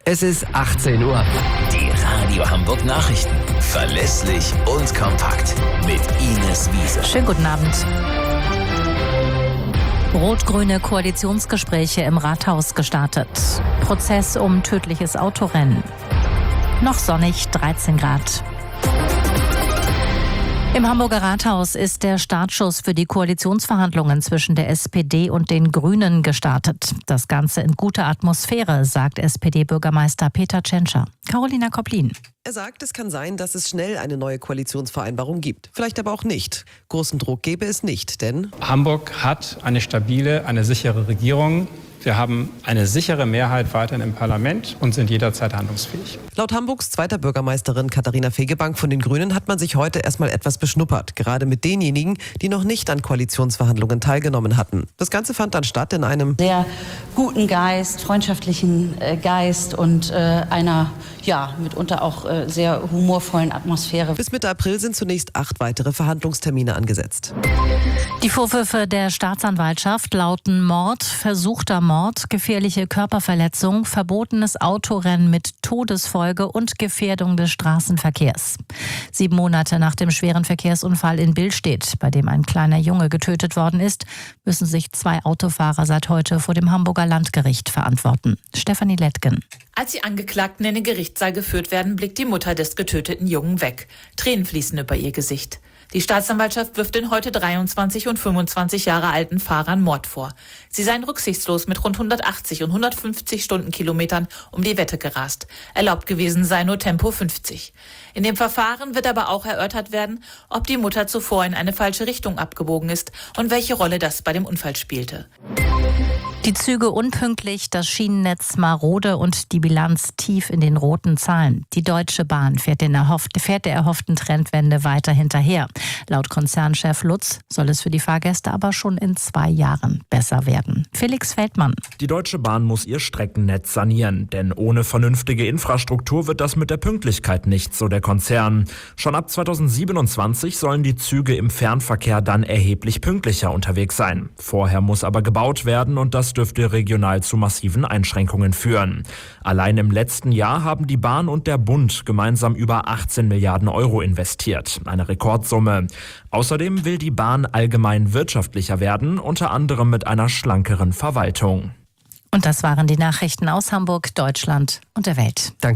Es ist 18 Uhr. Die Radio Hamburg Nachrichten. Verlässlich und kompakt. Mit Ines Wiese. Schönen guten Abend. Rot-grüne Koalitionsgespräche im Rathaus gestartet. Prozess um tödliches Autorennen. Noch sonnig, 13 Grad. Im Hamburger Rathaus ist der Startschuss für die Koalitionsverhandlungen zwischen der SPD und den Grünen gestartet. Das Ganze in guter Atmosphäre, sagt SPD-Bürgermeister Peter Tschentscher. Carolina Koplin. Er sagt, es kann sein, dass es schnell eine neue Koalitionsvereinbarung gibt. Vielleicht aber auch nicht. Großen Druck gäbe es nicht, denn Hamburg hat eine stabile, eine sichere Regierung. Wir haben eine sichere Mehrheit weiterhin im Parlament und sind jederzeit handlungsfähig. Laut Hamburgs zweiter Bürgermeisterin Katharina Fegebank von den Grünen hat man sich heute erstmal etwas beschnuppert. Gerade mit denjenigen, die noch nicht an Koalitionsverhandlungen teilgenommen hatten. Das Ganze fand dann statt in einem sehr guten Geist, freundschaftlichen Geist und einer, mitunter auch sehr humorvollen Atmosphäre. Bis Mitte April sind zunächst 8 weitere Verhandlungstermine angesetzt. Die Vorwürfe der Staatsanwaltschaft lauten Mord, versuchter Mord, gefährliche Körperverletzung, verbotenes Autorennen mit Todesfolge und Gefährdung des Straßenverkehrs. 7 Monate nach dem schweren Verkehrsunfall in Billstedt, bei dem ein kleiner Junge getötet worden ist, müssen sich 2 Autofahrer seit heute vor dem Hamburger Landgericht verantworten. Stefanie Lettgen. Als die Angeklagten in den Gerichtssaal geführt werden, blickt die Mutter des getöteten Jungen weg. Tränen fließen über ihr Gesicht. Die Staatsanwaltschaft wirft den heute 23 und 25 Jahre alten Fahrern Mord vor. Sie seien rücksichtslos mit rund 180 und 150 Stundenkilometern um die Wette gerast. Erlaubt gewesen sei nur Tempo 50. In dem Verfahren wird aber auch erörtert werden, ob die Mutter zuvor in eine falsche Richtung abgebogen ist und welche Rolle das bei dem Unfall spielte. Die Züge unpünktlich, das Schienennetz marode und die Bilanz tief in den roten Zahlen. Die Deutsche Bahn fährt der erhofften Trendwende weiter hinterher. Laut Konzernchef Lutz soll es für die Fahrgäste aber schon in 2 Jahren besser werden. Felix Feldmann. Die Deutsche Bahn muss ihr Streckennetz sanieren, denn ohne vernünftige Infrastruktur wird das mit der Pünktlichkeit nichts, so der Konzern. Schon ab 2027 sollen die Züge im Fernverkehr dann erheblich pünktlicher unterwegs sein. Vorher muss aber gebaut werden und das dürfte regional zu massiven Einschränkungen führen. Allein im letzten Jahr haben die Bahn und der Bund gemeinsam über 18 Milliarden Euro investiert. Eine Rekordsumme. Außerdem will die Bahn allgemein wirtschaftlicher werden, unter anderem mit einer schlankeren Verwaltung. Und das waren die Nachrichten aus Hamburg, Deutschland und der Welt. Danke.